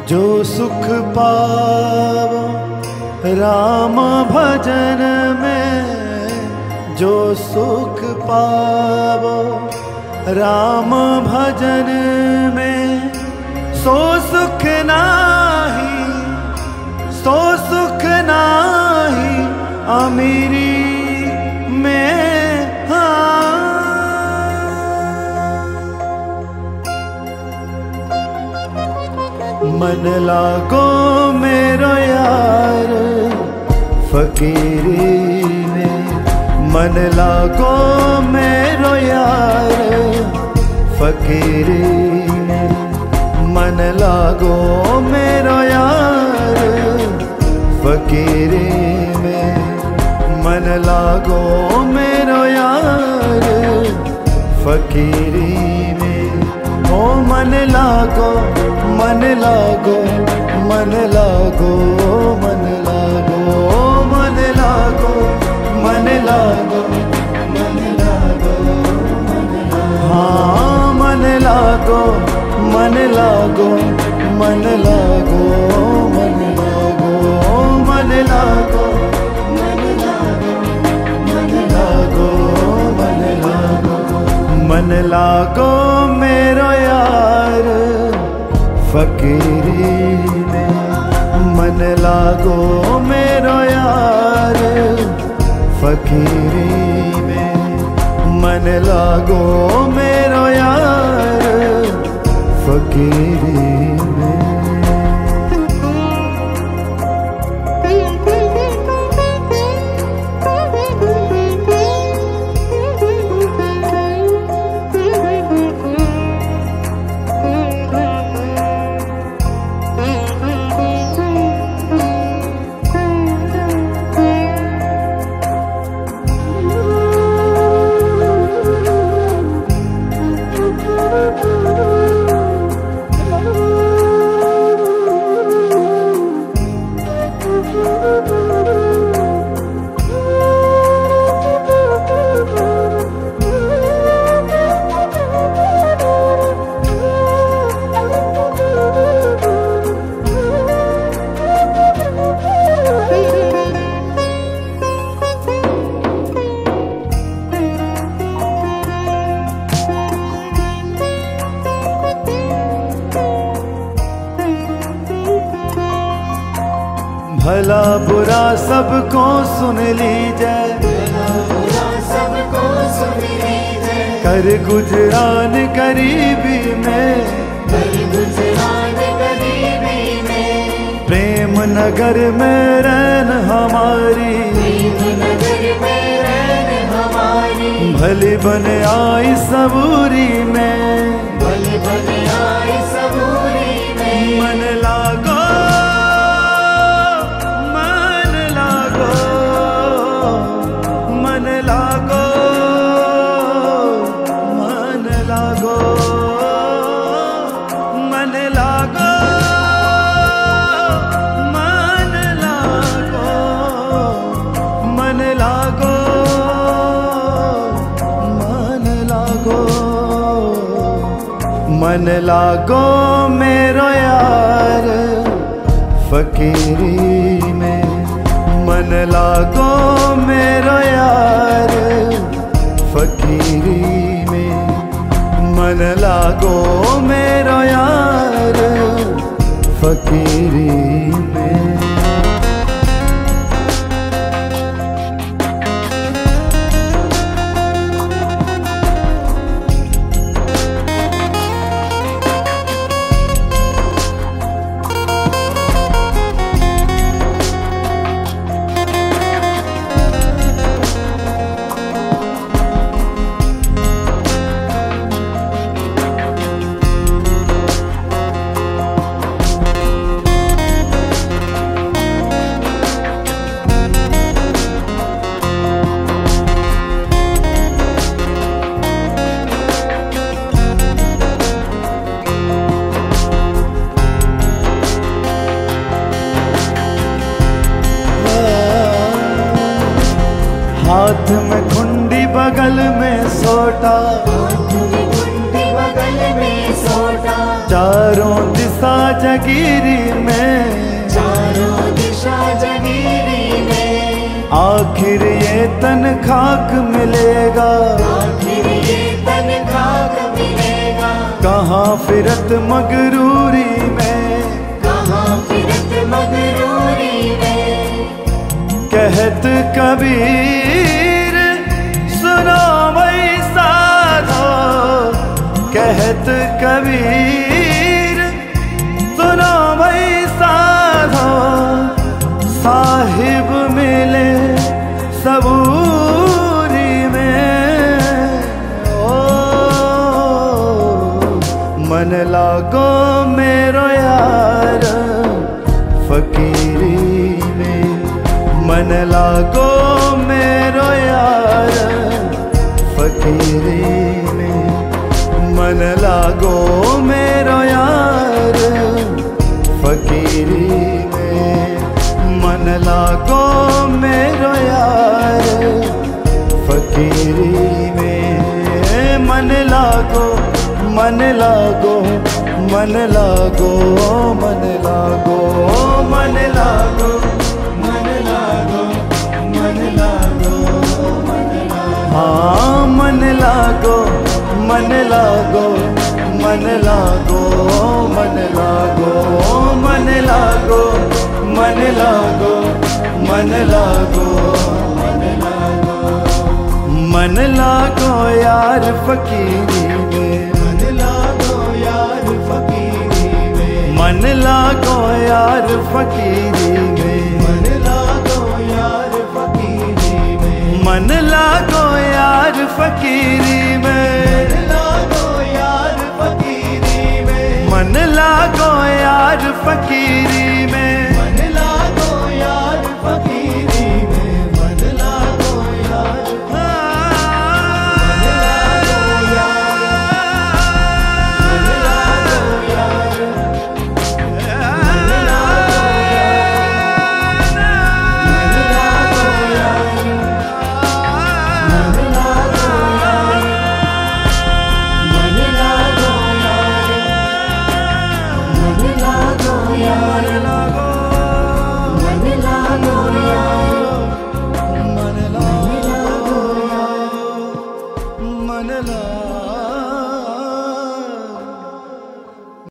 जो सुख पावो राम भजन में, जो सुख पावो राम भजन में, सो सुख नाही, सो सुख नाही अमीरी में। मन लागो मेरो यार फकीरी में, मन लागो मेरो यार फकीरी में, मन लागो मेरो यार फकीरी में, मन लागो मेरो यार फकीरी में। ओ मन लागो, मन लागो, मन लागो, मन लागो, मन लागो, मन लागो, मन लागो, मन लागो, हाँ मन लागो, मन लागो, मन लागो, मन लागो, मन लागो, मन लागो, मन लागो, मन लागो, मन लागो मेरो यार फकीरी में, मन लागो मेरो यार फकीरी में, मन लागो मेरो यार फकीरी में। भला बुरा सबको सुन लीजिए, कर गुजरान गरीबी में, प्रेम नगर में रहन हमारी, भली बन आई सबूरी में, मन लागो, मन लागो, मन लागो, मन लागो, मन लागो, मन लागो, मन लागो, मन लागो, मन लागो मेरो यार फकीरी में, मन लागो मेरो यार फकीरी में, मन लागो मेरो यार फकीरी में। दिशा जगीरी में, चारों दिशा जगीरी में। आखिर ये तन खाक मिलेगा, आखिर ये तन खाक मिलेगा। कहाँ फिरत मगरूरी में, कहाँ फिरत मगरूरी में। कहत कबीर सुनो भाई साधो, कहत कबीर सुनो भाई साधो, साहिब मिले सबूरी में। ओ मन लागो मेरो यार फकीरी में, मन लागो मेरो यार फकीरी में, मन लागो मेरो यार फकीरी में, मन लागो मेरो यार फकीरी में, मन लागो मन लागो मन लागो मन लागो मन लागो मन लागो मन लागो मन लागो, हाँ मन लागो मन लागो मन लागो मन लागो मन लागो मन लागो मन लागो मन लागो, मन लागो यार फकीरी में, मन लागो यार फकीरी में, मन लागो यार फकीरी में, मन लागो यार फकीरी में, मन लागो यार फकीरी में, मन लागो यार फकीरी में, मन लागो यार फकीरी में, मन लागो यार मन लागो